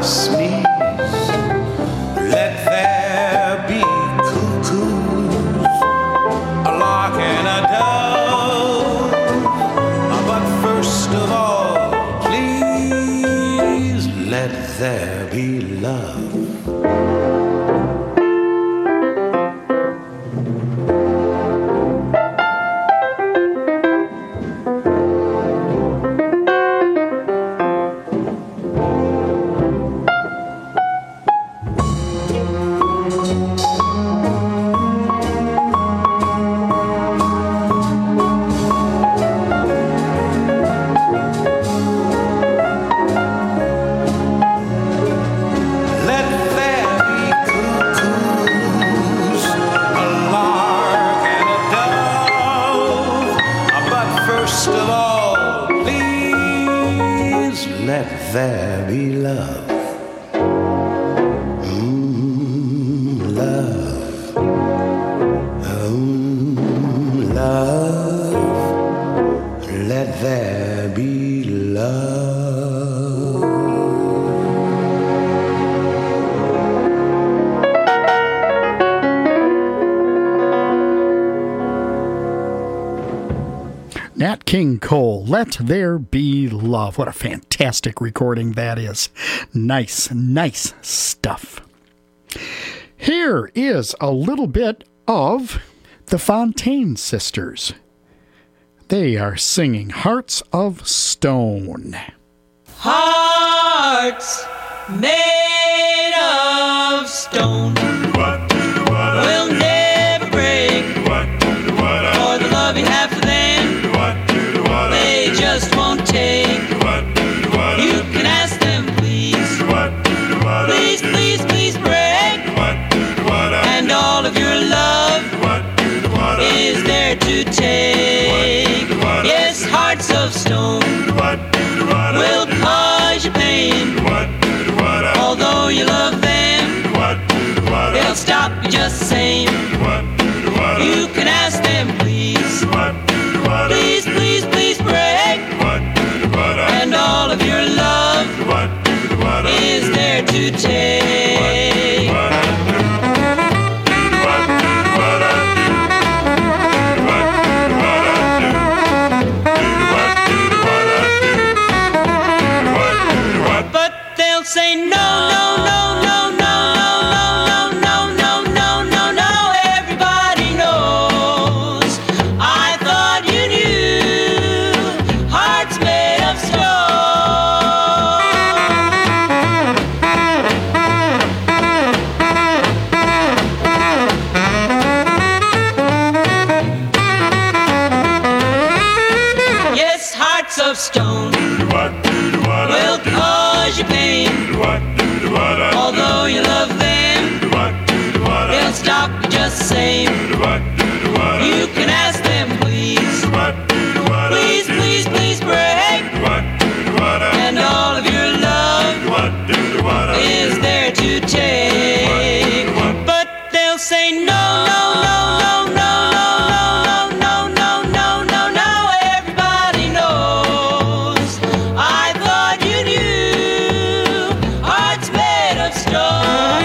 sneeze. Let there be cuckoos, a lark and a dove. But first of all, please let there be love. There be love. Love. Love. Let there be love. Nat King Cole, Let There Be Love. What a fantastic recording that is. Nice, nice stuff. Here is a little bit of the Fontaine Sisters. They are singing Hearts of Stone. Hearts made of stone will never break, for the love you have for them they just won't take. You can ask them, please, please, please, please break, and all of your love is there to take. Yes, hearts of stone will cause you pain, although you love them they'll stop you just the same. You can ask them, please, please, please, please break, and all of your love is there to take. But they'll say no, no, no, no, no, no, no, no, no, no, no, no. Everybody knows. I thought you knew. Hearts made of stone. Yes, hearts of stone will cause you pain, although you love them they'll stop you just the same. You can ask them, please, please, please, please break, and all of your love is there to take. But they'll say no, no, no, no, no, no, no, no, no, no, no. Everybody knows. I thought you knew. Hearts made of stone.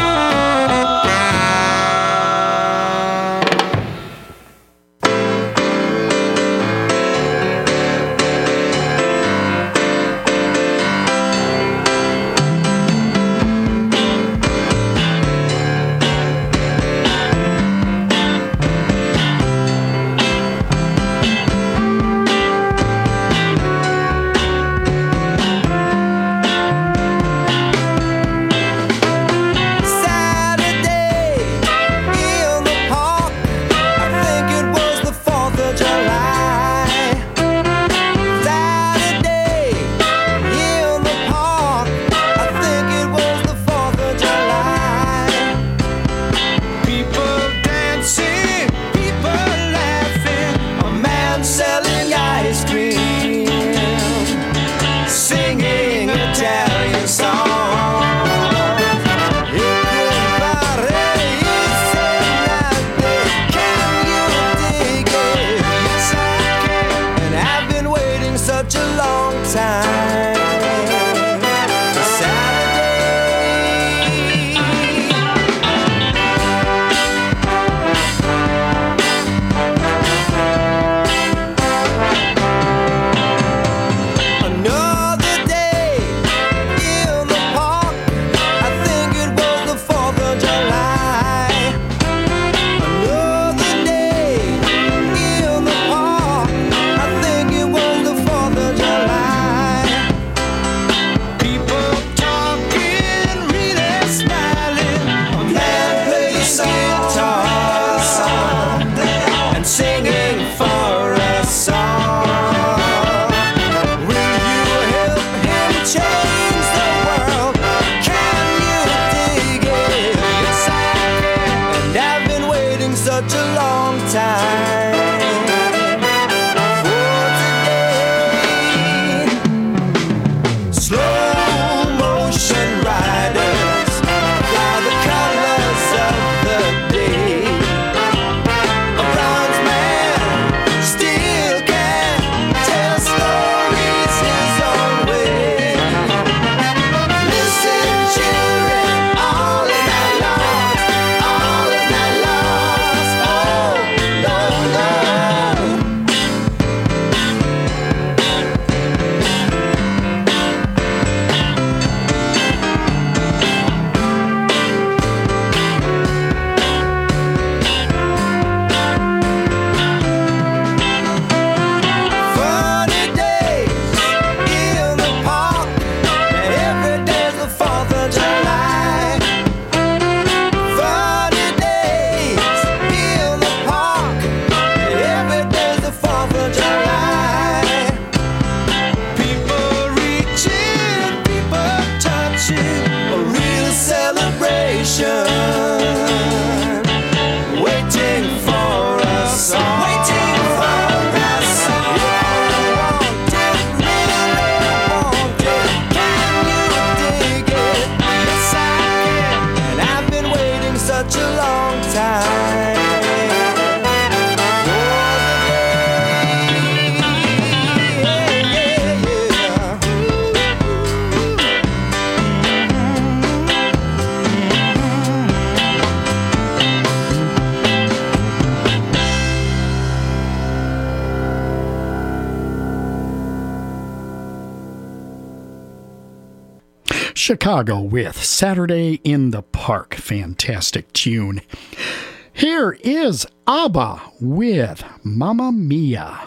Chicago with Saturday in the Park. Fantastic tune. Here is ABBA with Mamma Mia.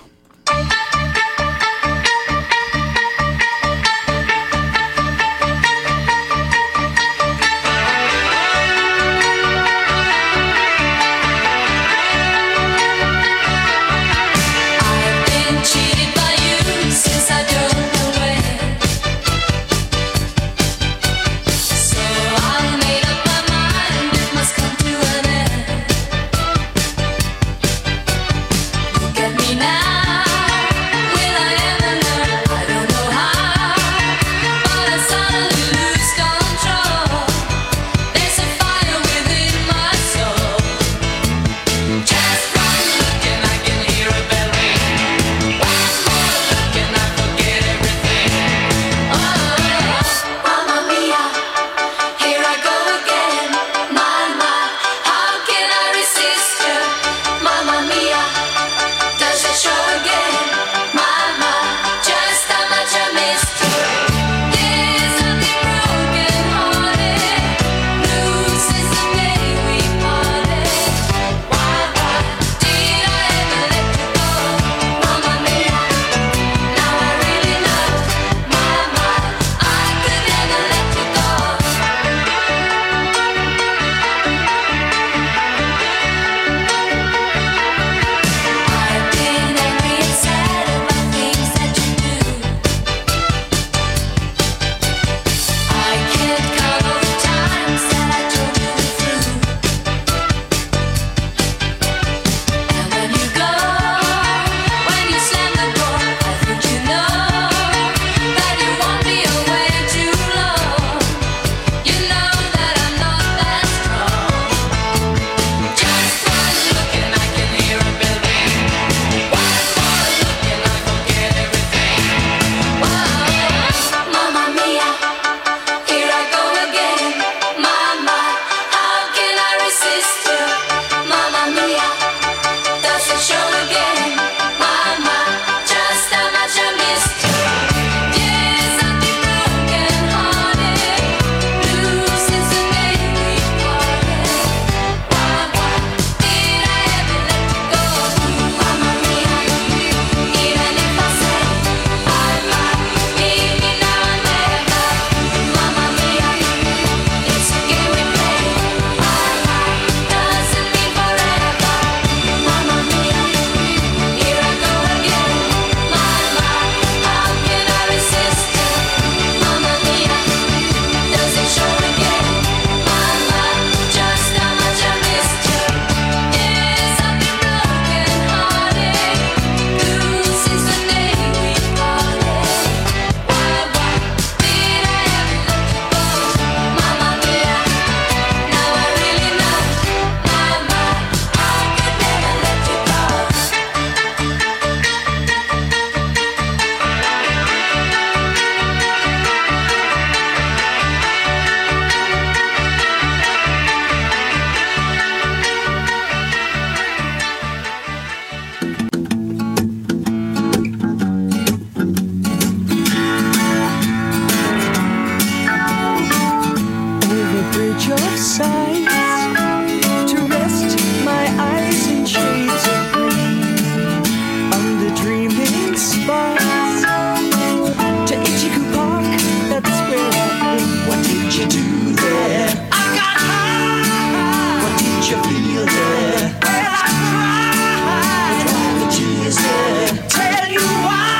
Cheated by you since I drove away. So I made up my mind it must come to an end. Look at me now, will I ever learn? I don't know how, but I suddenly lose control. There's a fire within my soul. Just one look and I can hear a bell ring. Mamma mia, here I go again. Mama, how can I resist you? Mamma mia, does it show again? Mama, just how much I missed you. There's something broken hearted, blue since the day we parted. Why did I ever let you go? Mamma mia, now I really know. Mama, I could never let you go. I've been angry and sad about things that you do. I can't count all the times that I told you the truth. And when you go, when you slam the door, I think you know that you won't be away too long. You know that I'm not that strong. Just one look and I can hear a bell ring. One more look and I forget everything. Whoa, Mamma mia, here I go again. Mama, how can I resist you? Mamma mia, does it show again? Mama, just how much I missed you. Yes, I've been broken hearted, blue since the day we parted. Why did I ever let you go? Mamma mia, even if I say bye-bye, leave me now or never. Mamma mia, it's a game we play. Bye-bye doesn't mean forever. Mamma mia, here I go again. Mama, how can I resist you? Mamma mia, does it show again? Mama, just how much I missed you. Yes, I've been broken hearted, blue since the day we parted. Why did I ever let you go? Mamma mia, now I really know. Mama, I could never let you go. Over bridge of sights to rest my eyes in shades of green, under dreaming spires to Ichiku Park, that's where I've been. What did you do there? I got high. What did you feel there? Well, I cried. Why the tears there? Tell you why.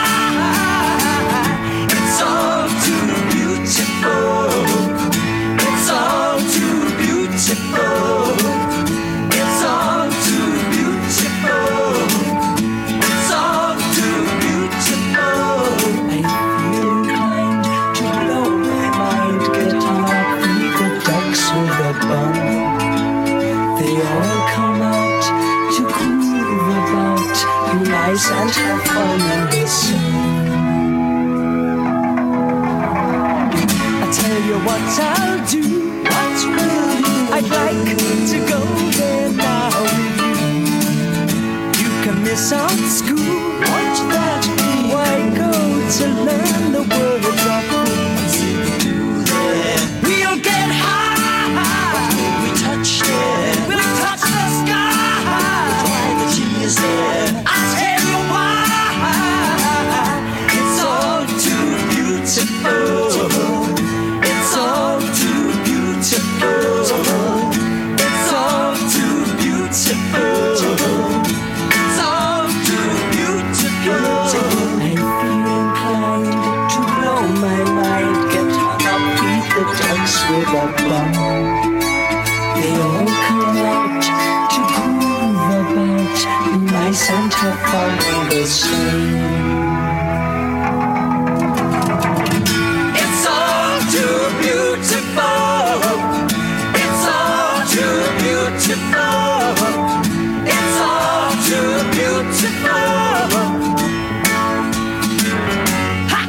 It's all too beautiful. It's all too beautiful. It's all too beautiful. It's all too beautiful. I feel inclined to blow my mind, get up with the ducks with a bun. They all come out to groove about, be nice and have fun in the sun. I tell you what I'll do. What will you? I'd like to go there now with you. You can miss out school. Won't that be? Why go to learn the words of what's it do there? It's all too beautiful. It's all too beautiful. It's all too beautiful. I feel inclined to blow my mind. Get hung up, beat the ducks with a bum. They all come out to groove about, nice and have fun the same. It's all too beautiful. It's all too beautiful. It's all too beautiful. Ha!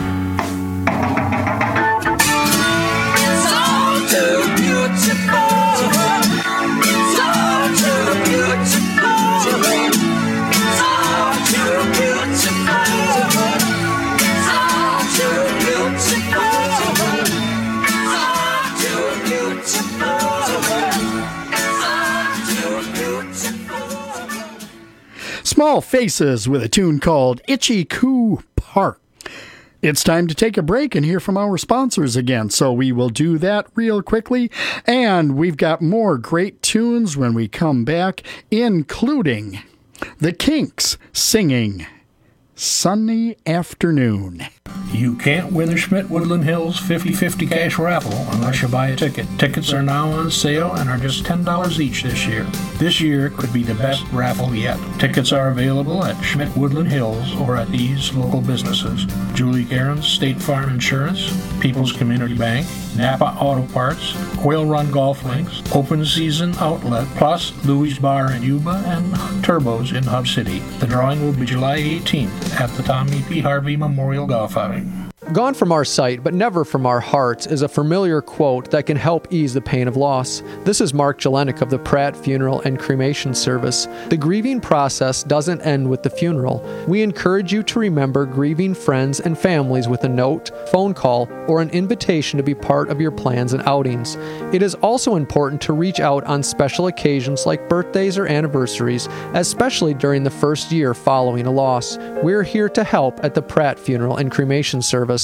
It's all too beautiful. It's all too beautiful. It's all too beautiful. It's all too beautiful. It's all too beautiful. It's all too beautiful. Small Faces with a tune called Itchy Coo Park. It's time to take a break and hear from our sponsors again, so we will do that real quickly. And we've got more great tunes when we come back, including the Kinks singing Sunny Afternoon. You can't win the Schmidt Woodland Hills 50/50 cash raffle unless you buy a ticket. Tickets are now on sale and are just $10 each this year. This year could be the best raffle yet. Tickets are available at Schmidt Woodland Hills or at these local businesses: Julie Cairns State Farm Insurance, People's Community Bank, Napa Auto Parts, Quail Run Golf Links, Open Season Outlet, plus Louis Bar in Yuba and Turbos in Hub City. The drawing will be July 18th at the Tommy P. Harvey Memorial Golf Outing. Gone from our sight, but never from our hearts, is a familiar quote that can help ease the pain of loss. This is Mark Jelenik of the Pratt Funeral and Cremation Service. The grieving process doesn't end with the funeral. We encourage you to remember grieving friends and families with a note, phone call, or an invitation to be part of your plans and outings. It is also important to reach out on special occasions like birthdays or anniversaries, especially during the first year following a loss. We're here to help at the Pratt Funeral and Cremation Service.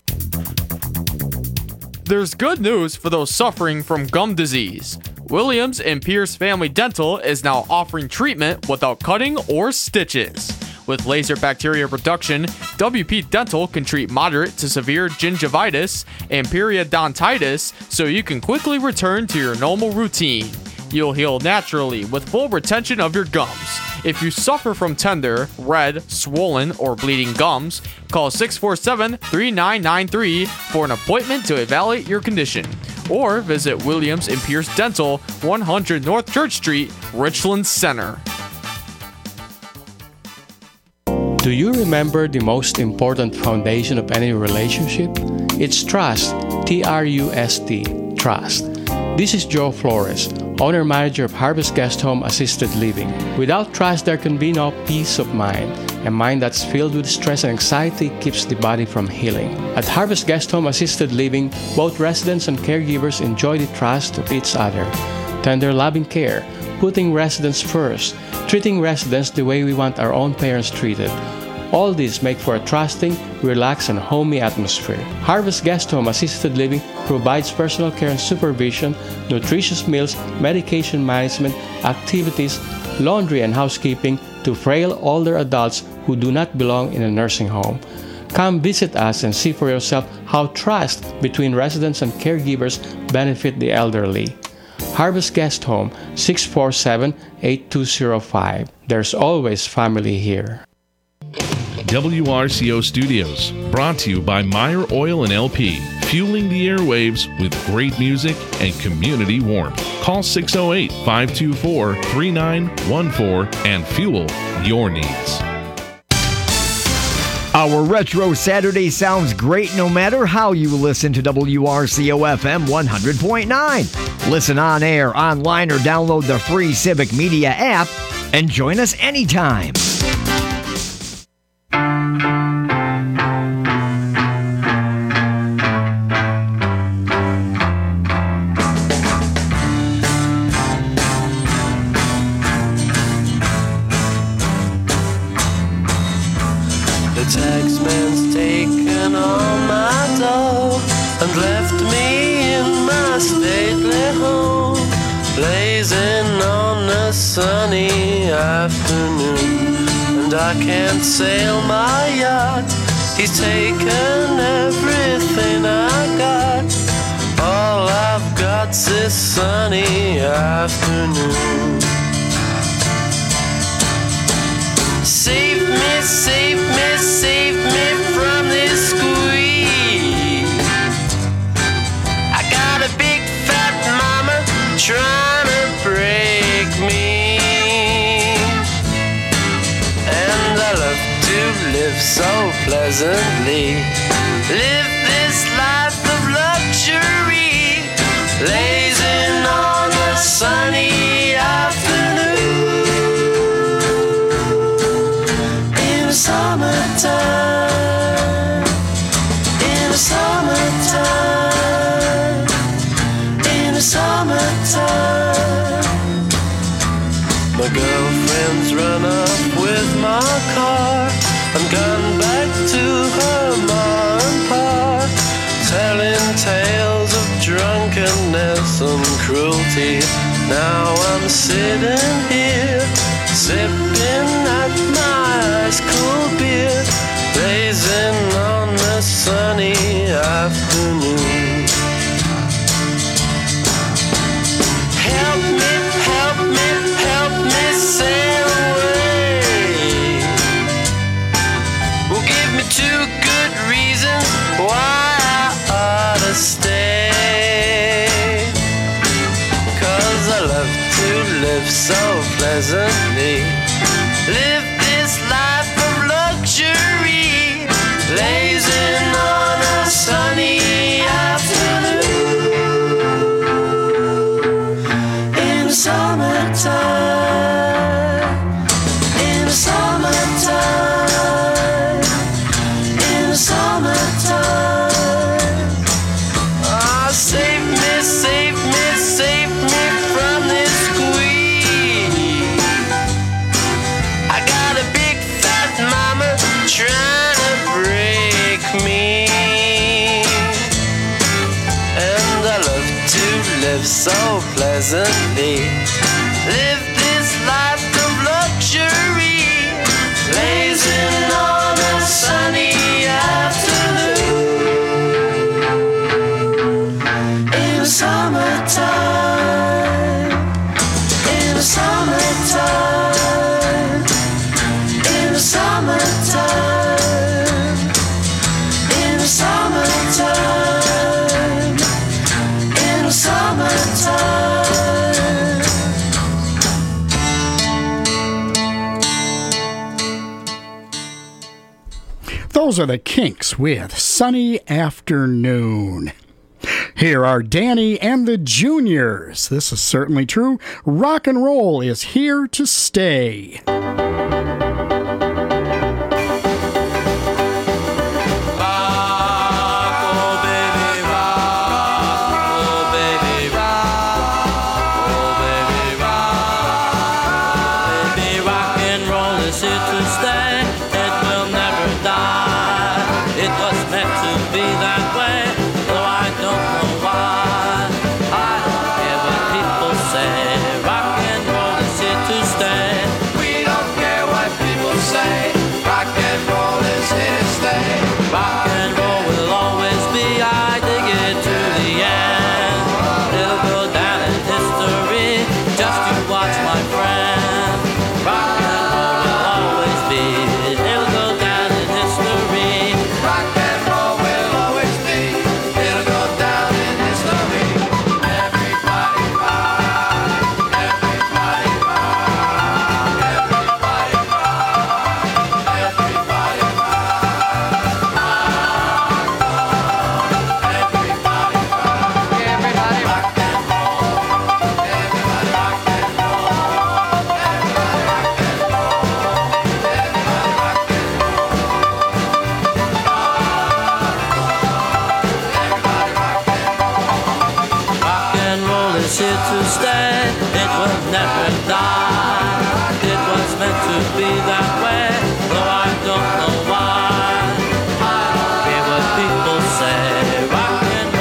There's good news for those suffering from gum disease. Williams and Pierce Family Dental is now offering treatment without cutting or stitches. With laser bacteria reduction, WP Dental can treat moderate to severe gingivitis and periodontitis so you can quickly return to your normal routine. You'll heal naturally with full retention of your gums. If you suffer from tender, red, swollen, or bleeding gums, call 647-3993 for an appointment to evaluate your condition. Or visit Williams and Pierce Dental, 100 North Church Street, Richland Center. Do you remember the most important foundation of any relationship? It's trust. T-R-U-S-T. Trust. This is Joe Flores, owner-manager of Harvest Guest Home Assisted Living. Without trust, there can be no peace of mind. A mind that's filled with stress and anxiety keeps the body from healing. At Harvest Guest Home Assisted Living, both residents and caregivers enjoy the trust of each other. Tender, loving care, putting residents first, treating residents the way we want our own parents treated. All these make for a trusting, relaxed, and homey atmosphere. Harvest Guest Home Assisted Living provides personal care and supervision, nutritious meals, medication management, activities, laundry and housekeeping to frail older adults who do not belong in a nursing home. Come visit us and see for yourself how trust between residents and caregivers benefit the elderly. Harvest Guest Home, 647-8205. There's always family here. WRCO Studios, brought to you by Meyer Oil and LP, fueling the airwaves with great music and community warmth. Call 608-524-3914 and fuel your needs. Our Retro Saturday sounds great no matter how you listen to WRCO FM 100.9. Listen on air, online, or download the free Civic Media app and join us anytime. The taxman's taken all my dough. and left me in my stately home, blazing on a sunny afternoon. And I can't sail my yacht, he's taken everything I got. All I've got's this sunny afternoon. Save me, save me, save me from this squeeze. I got a big fat mama trying to break me, and I love to live so pleasantly, live this life of luxury, blazing on a sunny afternoon. In the summertime, in the summertime, in the summertime. My girlfriend's run up with my car and gone back to her ma and pa, telling tales of drunkenness and cruelty. Now I'm sitting here, sipping at my ice cool beer, blazing on a sunny afternoon. Help me, help me, help me sail away. Well, give me 2 good reasons why I ought to stay. 'Cause I love to live so pleasantly, live this life of luxury, blazing on a sunny afternoon. In the summertime, in the summertime, in the summertime. Ah, save me, save me, save me from this squeeze. I got a big fat mama trying to break me, and I love to live so pleasantly, live this life of luxury, blazing on a sunny afternoon. In the summertime, in the summertime, in the summertime, in the summertime, in the summertime. Those are the Kinks with Sunny Afternoon. Here are Danny and the Juniors. This is certainly true. Rock and roll is here to stay. Rock and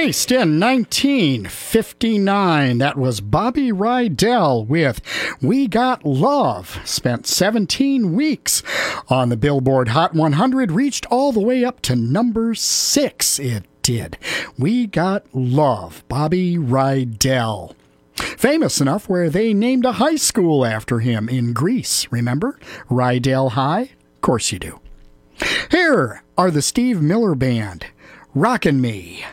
Released in 1959, that was Bobby Rydell with We Got Love. Spent 17 weeks on the Billboard Hot 100, reached all the way up to number 6. It did. We Got Love, Bobby Rydell. Famous enough where they named a high school after him in Greece. Remember? Rydell High? Of course you do. Here are the Steve Miller Band, Rockin' Me.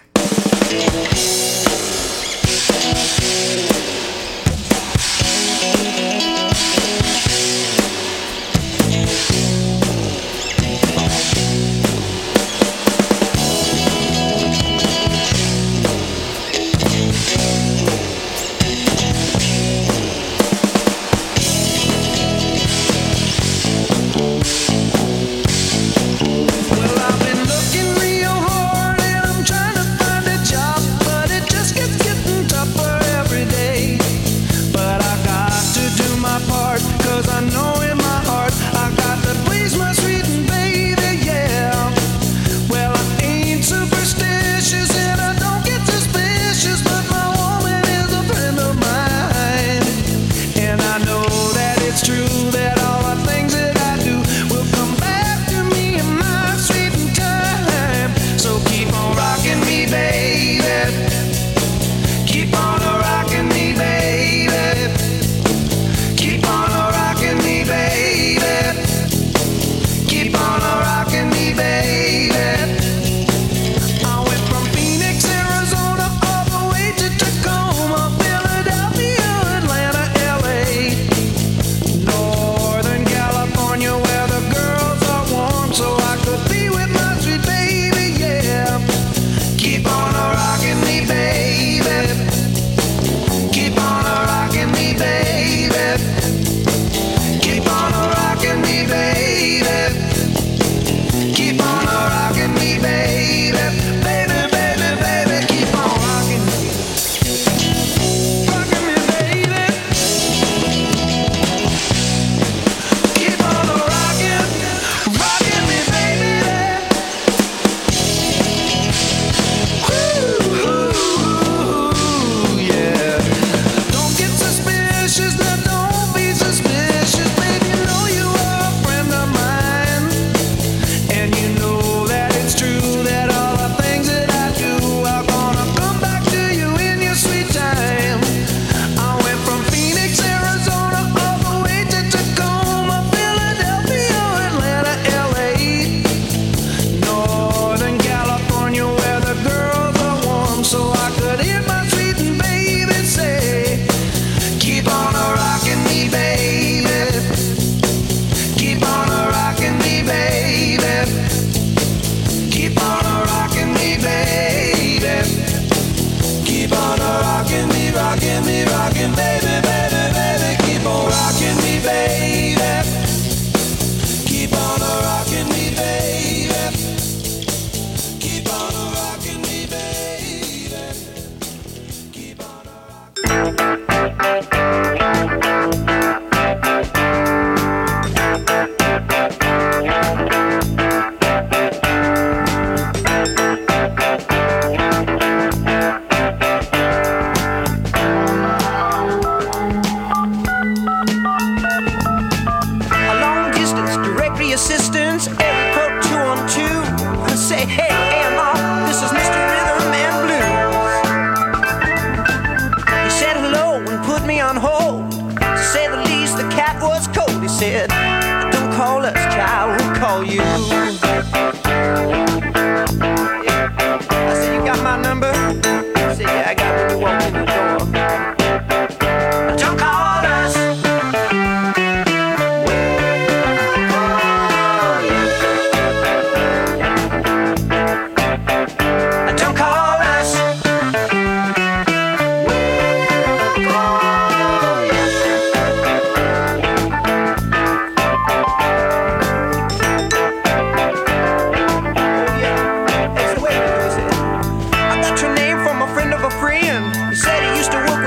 He said he used to work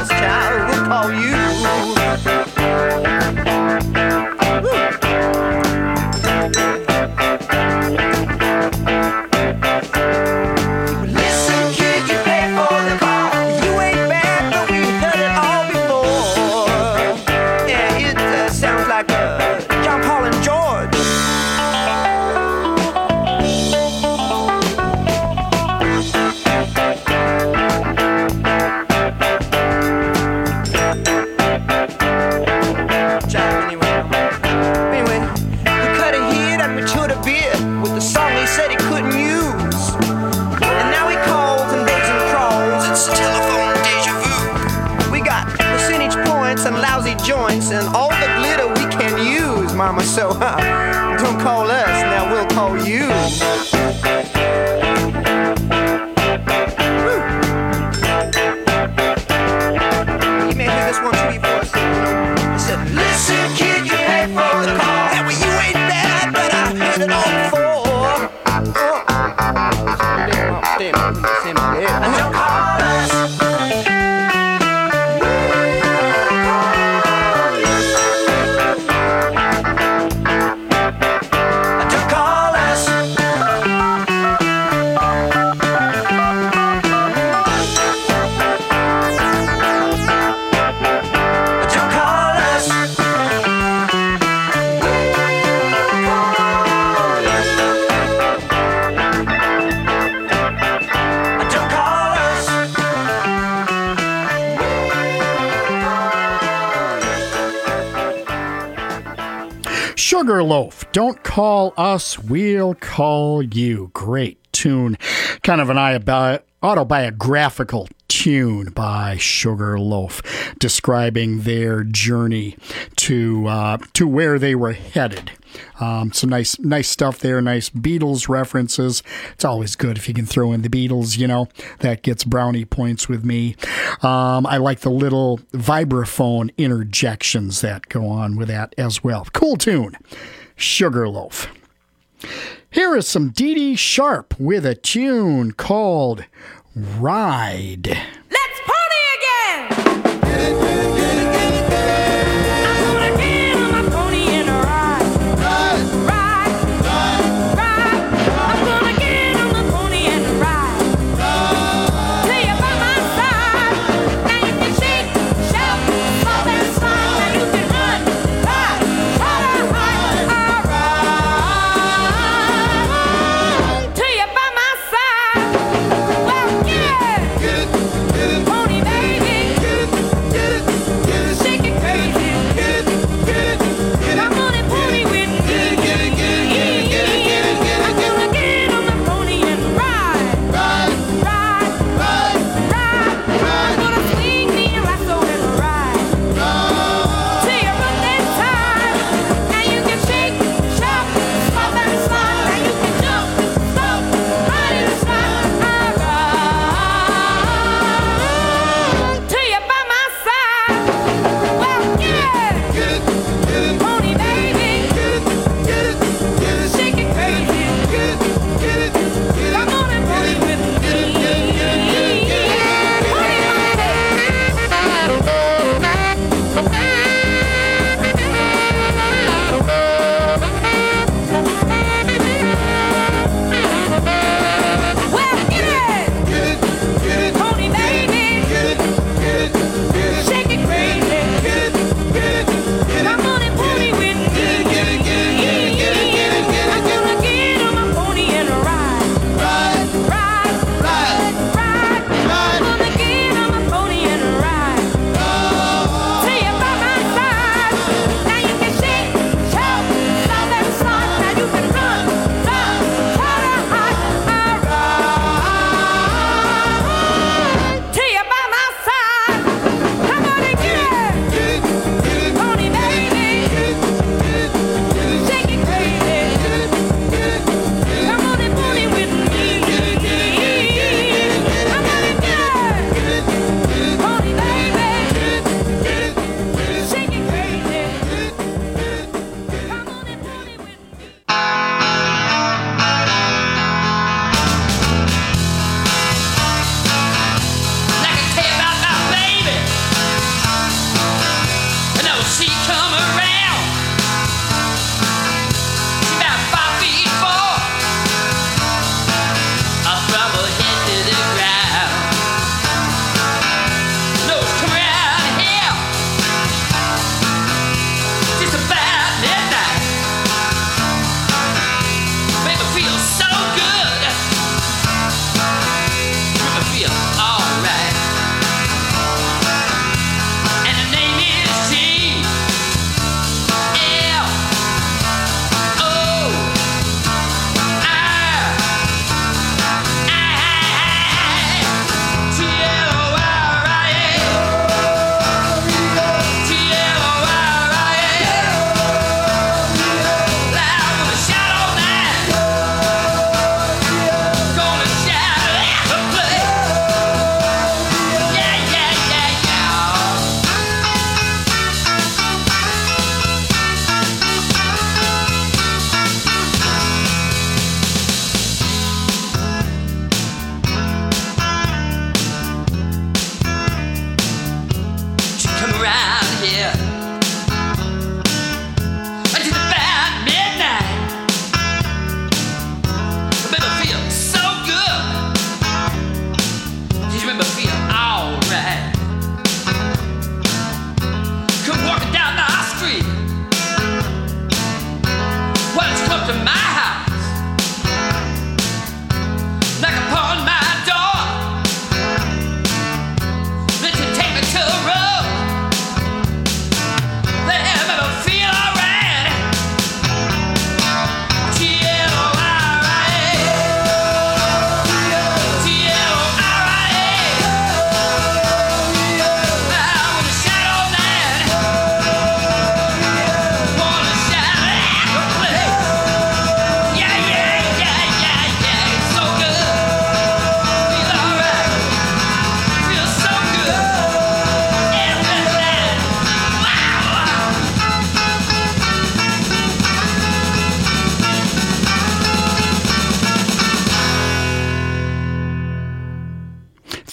us, child. We'll call you. Listen, kid, you pay for the call. You ain't bad, but we heard it all before. Yeah, it sounds like John Paul and George. Anyway, we cut a hit and matured a bit with the song he said he couldn't use. And now he calls and begs and crawls. It's telephone deja vu. We got percentage points and lousy joints and all the glitter we can use, mama. So don't call us, now we'll call you. Woo. You may hear this one too before us. He said, listen, kid, you pay for the call. Yeah, well, you ain't bad, but I heard it all before. And don't call us. Don't call us. Don't call us. Don't call us. Sugarloaf, don't call us, we'll call you. Great tune. Kind of an autobiographical tune by Sugarloaf, describing their journey to where they were headed. Some nice stuff there, nice Beatles references. It's always good if you can throw in the Beatles, you know. That gets brownie points with me. I like the little vibraphone interjections that go on with that as well. Cool tune. Sugarloaf. Here is some Dee Dee Sharp with a tune called Ride. Let's party again! I'm gonna get on my pony and ride. Ride. I'm gonna get on my pony and ride. Till you're by my side. Now you can shake, shout, fall and slide. Now you can run, ride, ride. Till you're by my side. Well, yeah.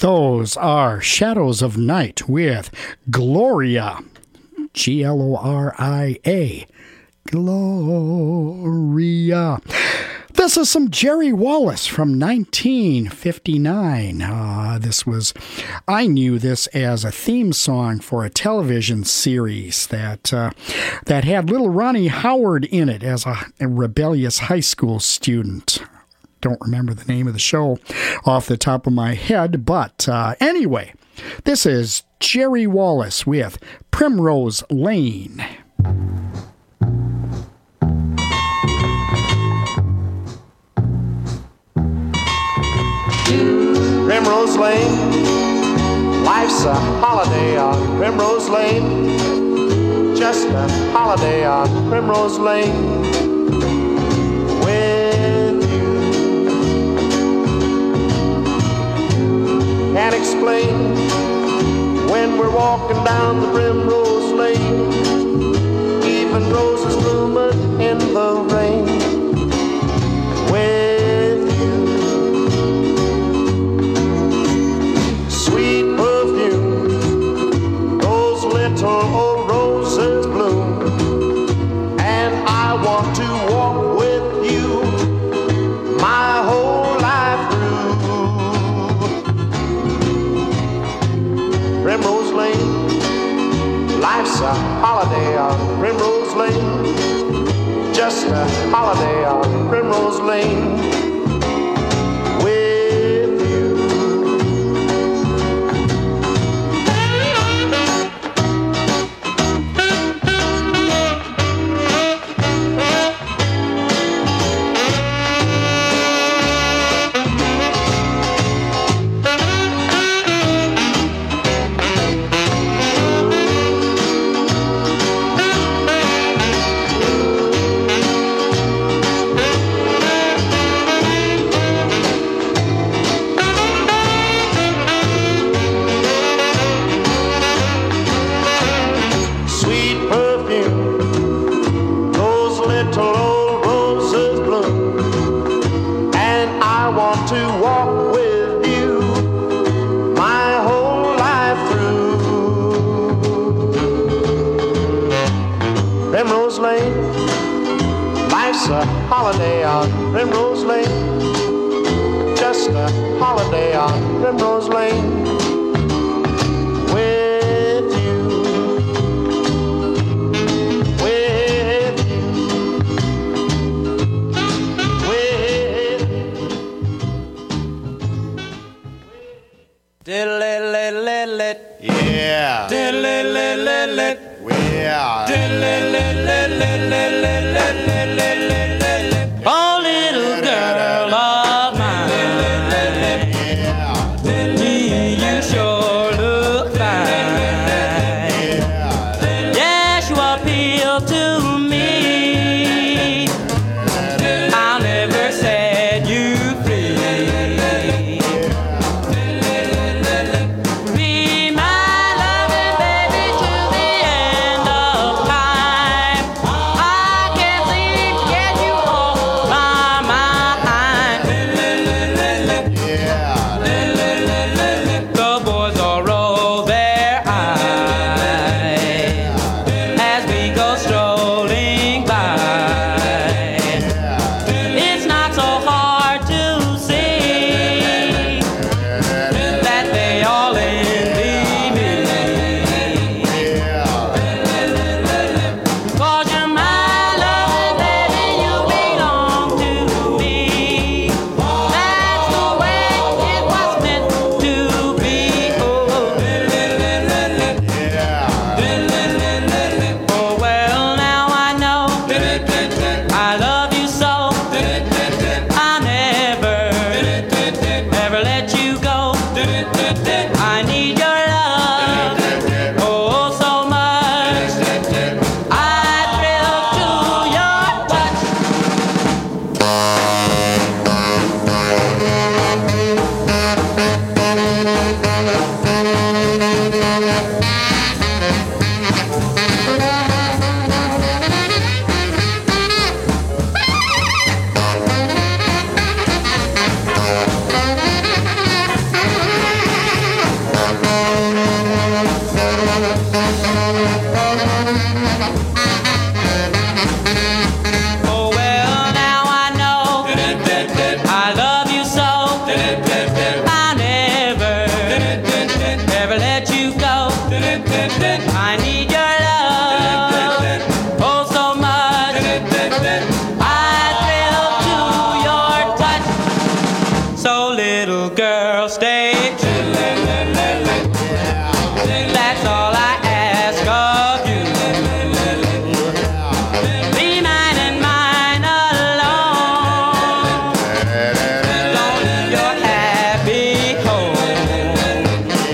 Those are Shadows of Night with Gloria. Gloria. Gloria. This is some Jerry Wallace from 1959. I knew this as a theme song for a television series that had little Ronnie Howard in it as a rebellious high school student. Don't remember the name of the show off the top of my head, but anyway, this is Jerry Wallace with Primrose Lane. Primrose Lane, life's a holiday on Primrose Lane, just a holiday on Primrose Lane with you. Can't explain when we're walking down the Primrose Lane, even roses blooming in the rain with you. Sweet perfume, those little old roses bloom, and I want to walk with you my whole life through. Primrose Lane, life's a holiday on Primrose Lane, just a holiday on Primrose Lane with you. Holiday on Primrose Lane, just a holiday on Primrose Lane with you, with you, with you. Diddle-le-le-le-le. Yeah. Diddle-le-le-le-le. Yeah. Diddle-le-le-le-le-le-le-le-le-le-le. Oh, little girl of mine. Yeah. So little girl, stay true. That's all I ask of you. Be mine and mine alone. Don't leave your happy home.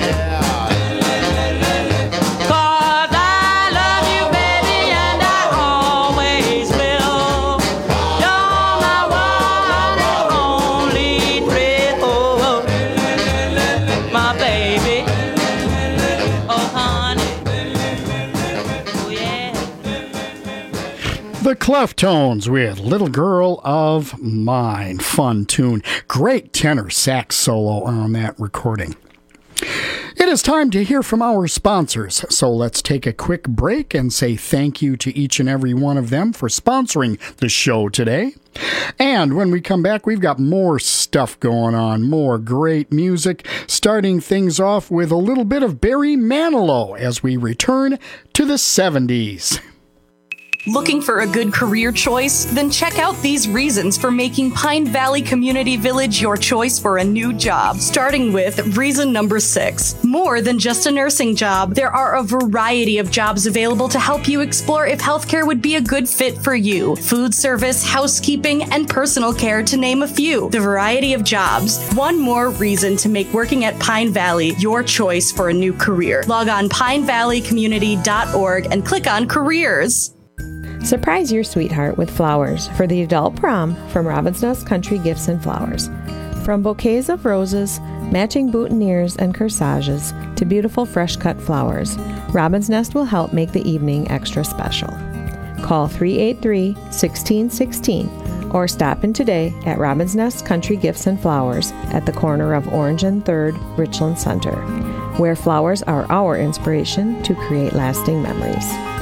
'Cause I love you, baby, and I always will. You're my one and only thrill. My baby, oh honey, oh yeah. The Cleftones with Little Girl of Mine. Fun tune. Great tenor sax solo on that recording. It is time to hear from our sponsors, so let's take a quick break and say thank you to each and every one of them for sponsoring the show today. And when we come back, we've got more stuff going on, more great music, starting things off with a little bit of Barry Manilow as we return to the 70s. Looking for a good career choice? Then check out these reasons for making Pine Valley Community Village your choice for a new job. Starting with reason number 6. More than just a nursing job, there are a variety of jobs available to help you explore if healthcare would be a good fit for you. Food service, housekeeping, and personal care, to name a few. The variety of jobs. One more reason to make working at Pine Valley your choice for a new career. Log on pinevalleycommunity.org and click on careers. Surprise your sweetheart with flowers for the adult prom from Robin's Nest Country Gifts and Flowers. From bouquets of roses, matching boutonnieres and corsages, to beautiful fresh-cut flowers, Robin's Nest will help make the evening extra special. Call 383-1616 or stop in today at Robin's Nest Country Gifts and Flowers at the corner of Orange and 3rd, Richland Center, where flowers are our inspiration to create lasting memories.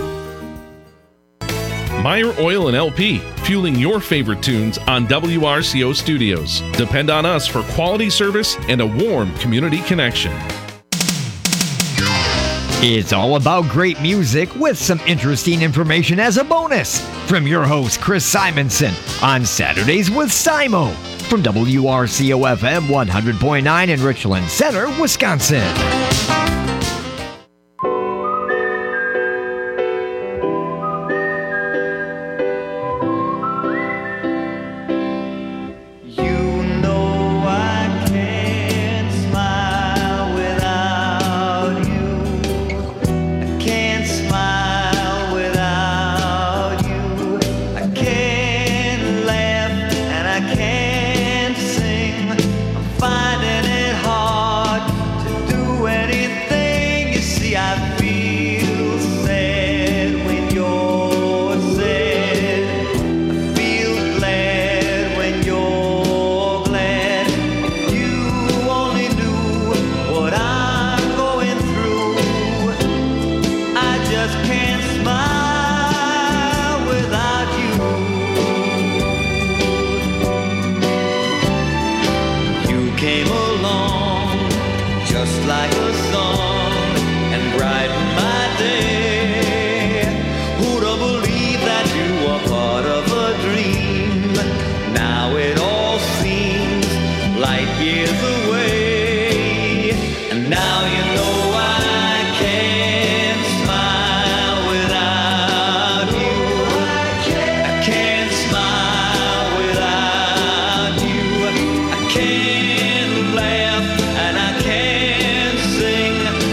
Meyer Oil and LP, fueling your favorite tunes on WRCO Studios. Depend on us for quality service and a warm community connection. It's all about great music with some interesting information as a bonus from your host, Chris Simonson, on Saturdays with Simo from WRCO FM 100.9 in Richland Center, Wisconsin. Finding it hard to do anything. You see, I can't laugh and I can't sing.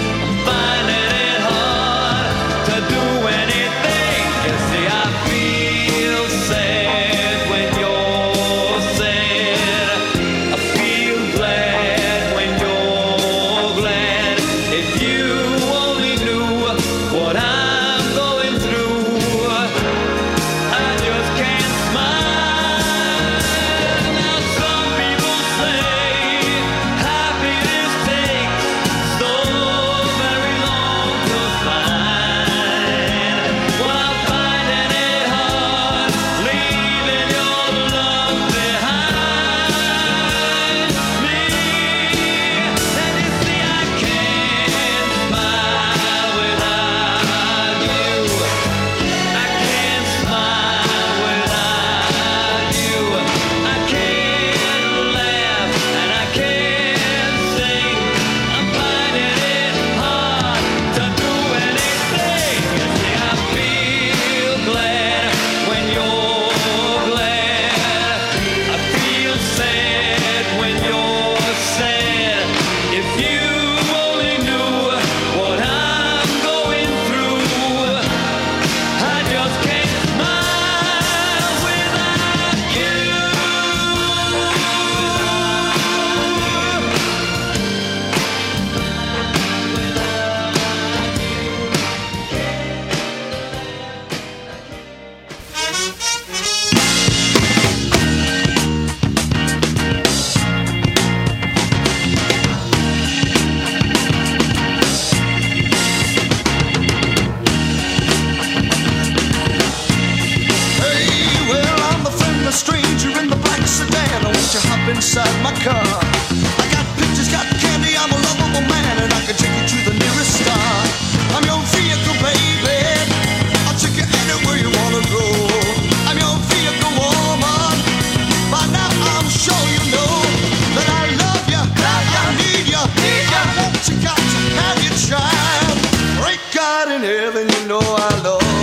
inside my car. I got pictures, got candy, I'm a lovable man, and I can take you to the nearest star. I'm your vehicle, baby. I'll take you anywhere you wanna go. I'm your vehicle, woman. By now I'm sure you know that I love you, that I need you, I want you, got to have your child. Great God in heaven, you know I love you.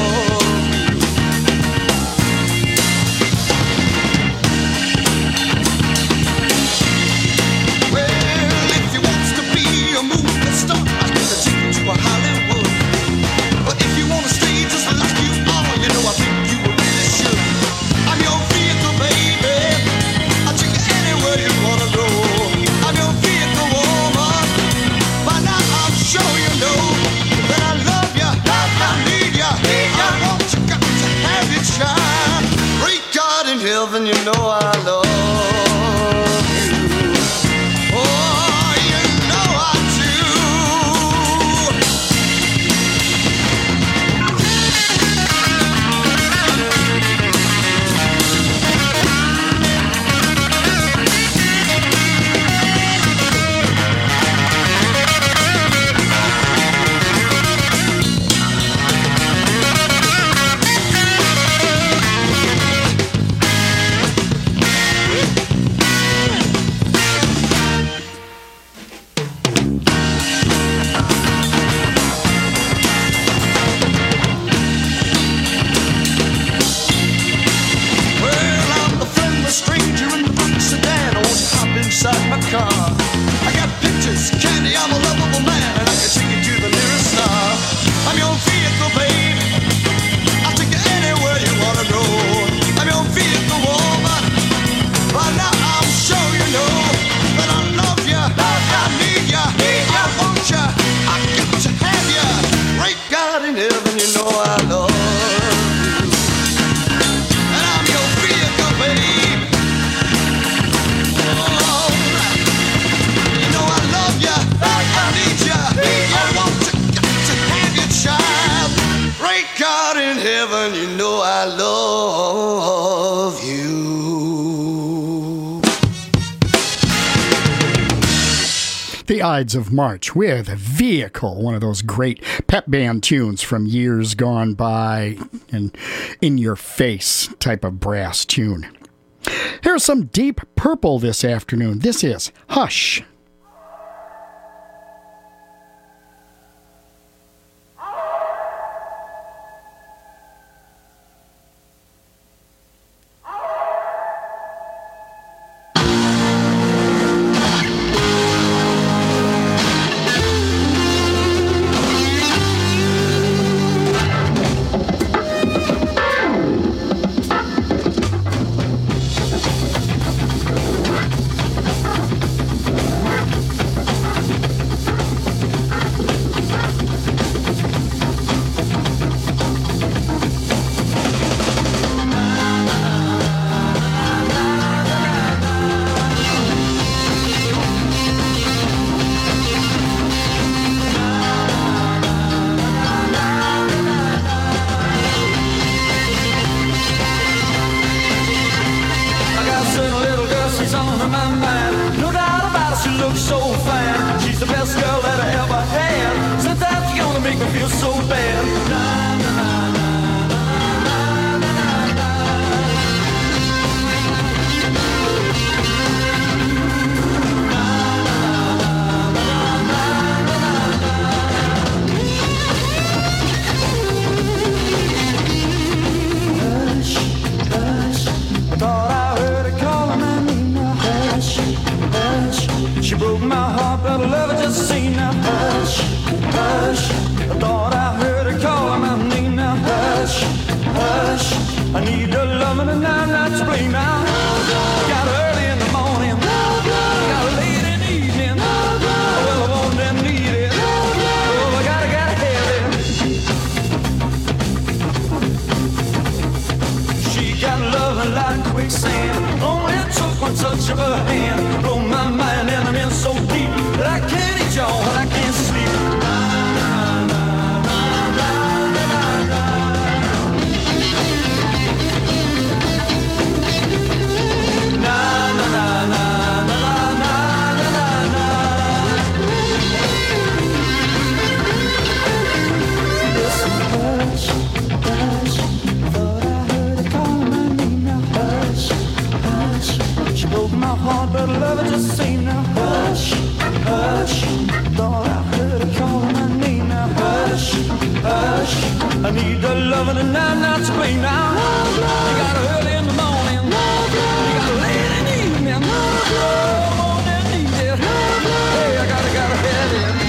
Well, if you wants to be a movie star, I could take you to a Hollywood. But if you wanna stay just like you are, you know I think you really should. I'm your vehicle, baby. I'll take you anywhere you wanna go. I'm your vehicle, woman. By now I'm sure you know that I love you, I need you, I want you, got to have your child. Great God in heaven, you know I love you. Oh, you know I do. Well, I'm a friendless stranger in the black sedan. I won't hop inside my car. I got pictures, candy, I'm a lovable man, and I can take you to the nearest star. I'm your vehicle, baby. I'll take you anywhere you wanna go. I'm your vehicle, woman. By now I'm sure you know that I love you, I need you, I want you, I got to have you. Great God in heaven, you know I love you. And I'm your vehicle, babe. Oh, you know I love you, I need you, I want you, got to have your child. Great God in heaven, you know I love you. The Ides of March with Vehicle, one of those great pep band tunes from years gone by, and in your face type of brass tune. Here's some Deep Purple this afternoon. This is Hush. I got a certain little girl, she's on my mind. No doubt about it, she looks so fine. She's the best girl that I ever had. Sometimes she's gonna make me feel so bad. Hush, hush. I thought I heard her calling my name now. Hush, hush. She broke my heart, but I love her just the same now. Hush, hush. I thought I heard her calling my name now. Hush, hush. I need her loving and I'm not to blame now. Got her early in the morning, got her late in the evening. Well, I want and need it. Oh, I gotta have it. She got loving like quicksand. Only took one touch of her hand. Blow my mind and I'm in so deep that I can't eat y'all and I can't sleep. Na na na na. my heart, but love it just seemed now. Hush, hush, thought I heard her calling my name now. Hush, hush, I need the loving and I'm not to blame now. You got her early in the morning, you got her late in the evening. Morning, evening. Hey, I gotta head in.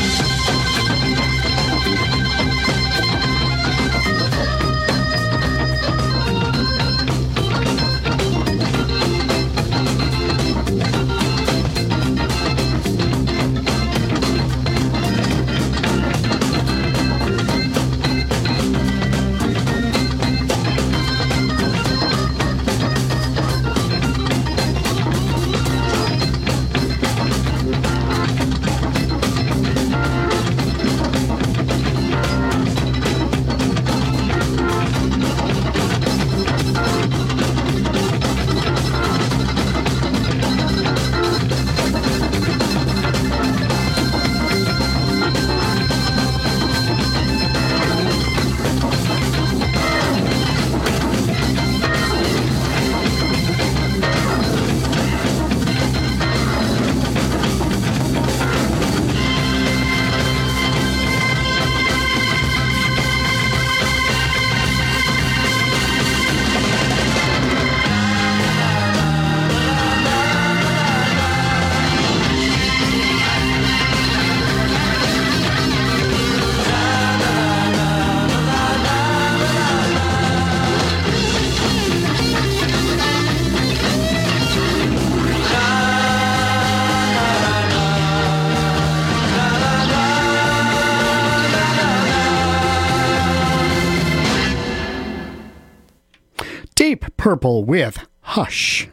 Deep Purple with Hush.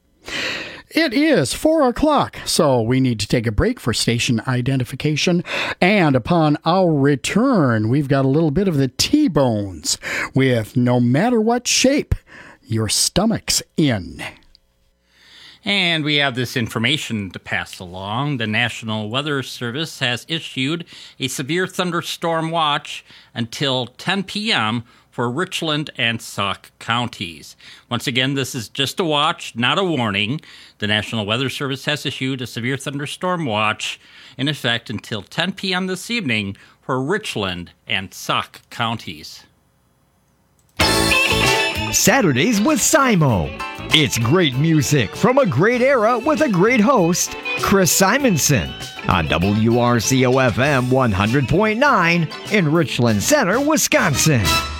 It is 4 o'clock, so we need to take a break for station identification. And upon our return, we've got a little bit of the T-Bones with No Matter What Shape, Your Stomach's In. And we have this information to pass along. The National Weather Service has issued a severe thunderstorm watch until 10 p.m. for Richland and Sauk counties. Once again, this is just a watch, not a warning. The National Weather Service has issued a severe thunderstorm watch in effect until 10 p.m. this evening for Richland and Sauk counties. Saturdays with Simo. It's great music from a great era with a great host, Chris Simonson, on WRCO-FM 100.9 in Richland Center, Wisconsin.